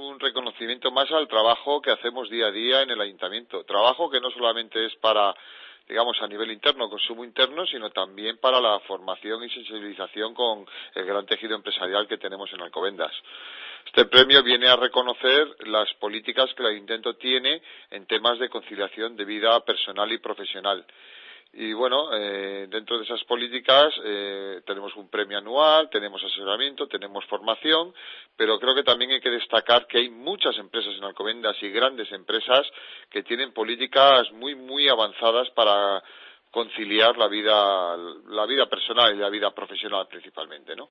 un reconocimiento más al trabajo que hacemos día a día en el ayuntamiento. Trabajo que no solamente es para, digamos, a nivel interno, consumo interno, sino también para la formación y sensibilización con el gran tejido empresarial que tenemos en Alcobendas. Este premio viene a reconocer las políticas que el ayuntamiento tiene en temas de conciliación de vida personal y profesional. Y bueno, dentro de esas políticas tenemos un premio anual, tenemos asesoramiento, tenemos formación, pero creo que también hay que destacar que hay muchas empresas en Alcobendas y grandes empresas que tienen políticas muy avanzadas para conciliar la vida personal y la vida profesional principalmente, ¿no?